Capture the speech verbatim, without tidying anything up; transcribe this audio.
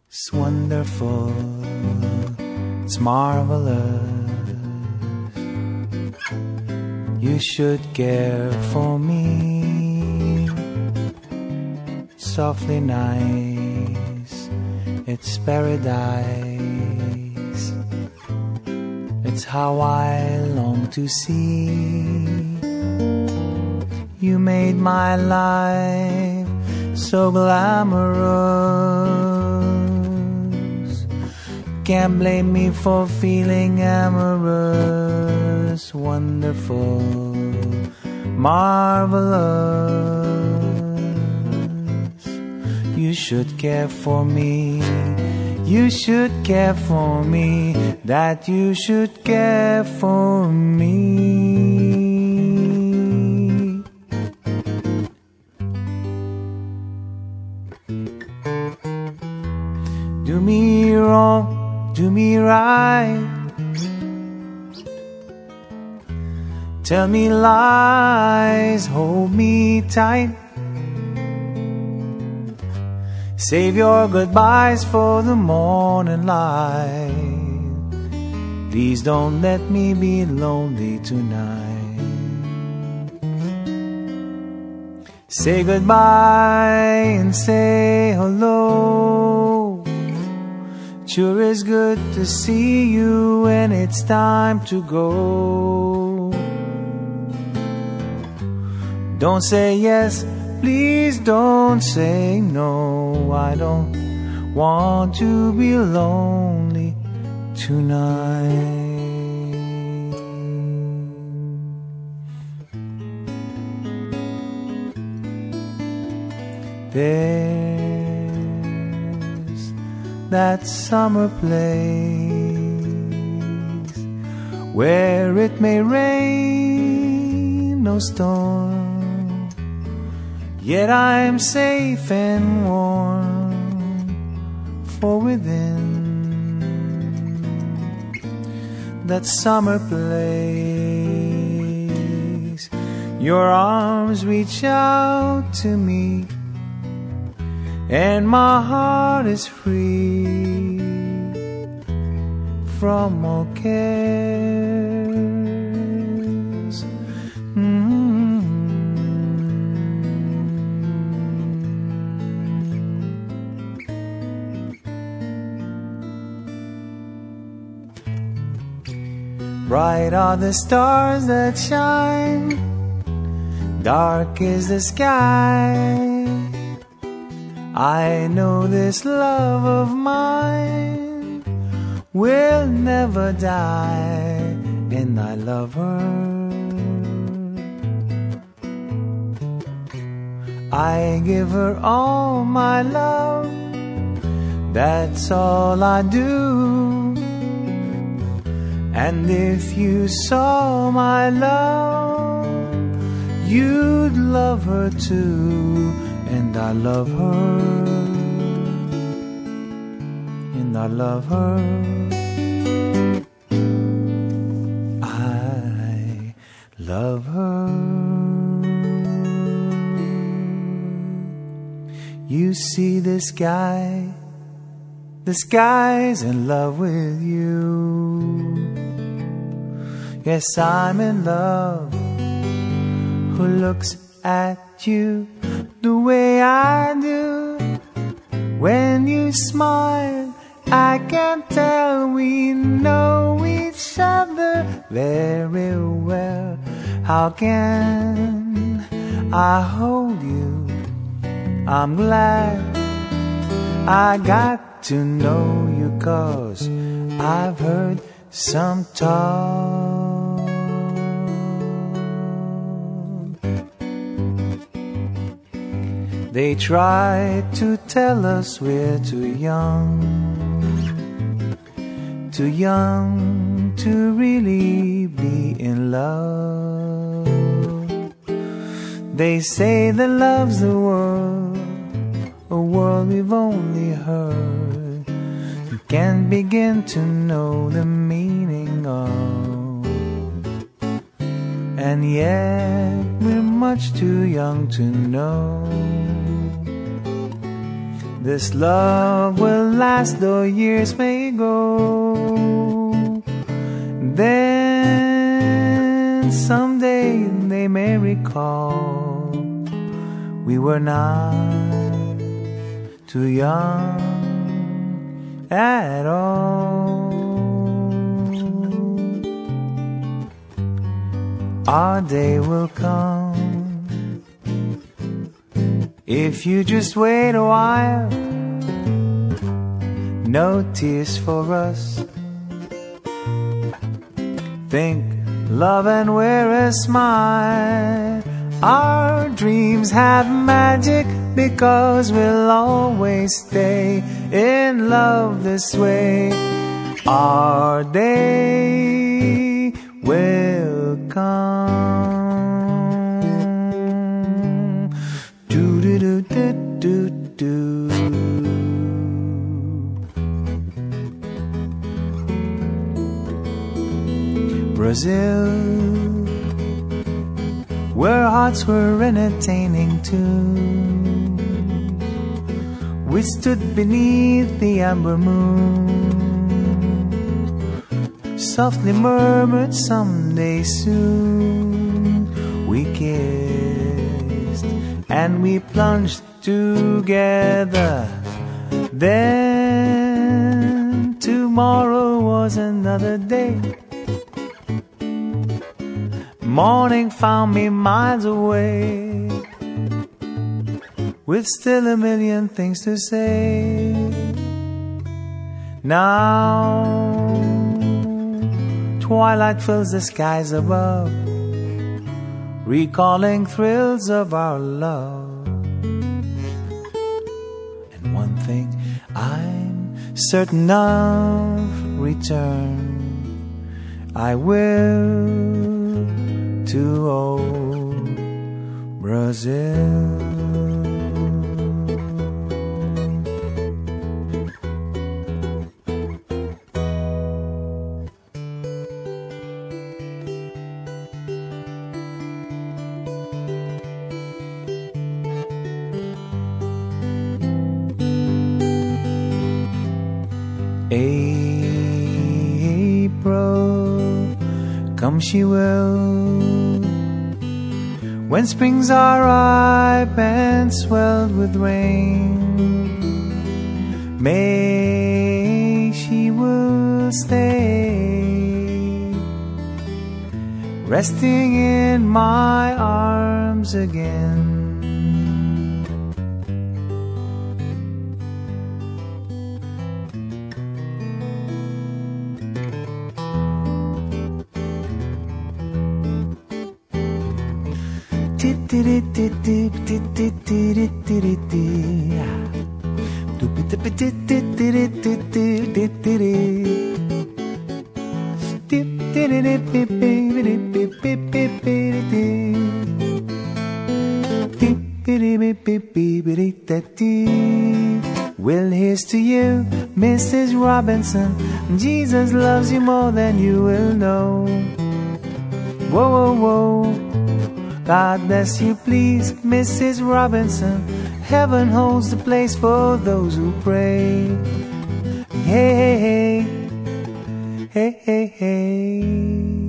It's wonderful, it's marvelous. You should care for me. Softly nice, it's paradise. It's how I long to see. You made my life so glamorous. Can't blame me for feeling amorous. Wonderful, marvelous. You should care for me. You should care for me. That you should care for me. Do me wrong, do me right. Tell me lies, hold me tight. Save your goodbyes for the morning light. Please don't let me be lonely tonight. Say goodbye and say hello. Sure is good to see you when it's time to go. Don't say yes, please don't say no. I don't want to be lonely tonight. There's that summer place where it may rain, no storm, yet I'm safe and warm. For within that summer place, your arms reach out to me, and my heart is free from all cares. Mm-hmm. Bright are the stars that shine, dark is the sky. I know this love of mine will never die, and I love her. I give her all my love, that's all I do. And if you saw my love, you'd love her too. And I love her, and I love her. I love her. You see the sky, the sky's in love with you. Yes, I'm in love. Who looks at you the way I do? When you smile, I can tell we know each other very well. How can I hold you? I'm glad I got to know you, 'cause I've heard some talk. They try to tell us we're too young, too young to really be in love. They say that love's the world, a world we've only heard. You can't begin to know the meaning of. And yet we're much too young to know this love will last though years may go. Then someday they may recall we were not too young at all. Our day will come if you just wait a while. No tears for us. Think love and wear a smile. Our dreams have magic because we'll always stay in love this way. Our day will come. Do do do do do do. Brazil, where hearts were entertaining too. We stood beneath the amber moon, softly murmured someday soon. We kissed and we plunged together. Then tomorrow was another day. Morning found me miles away, with still a million things to say. Now twilight fills the skies above, recalling thrills of our love. And one thing I'm certain of, return I will to old Brazil. April, come she will, when springs are ripe and swelled with rain. May she will stay, resting in my arms again. Well, here's to you, Missus Robinson. Jesus loves you more than you will know. Whoa, whoa, whoa. God bless you, please, Missus Robinson. Heaven holds the place for those who pray. Hey, hey, hey, hey, hey, hey.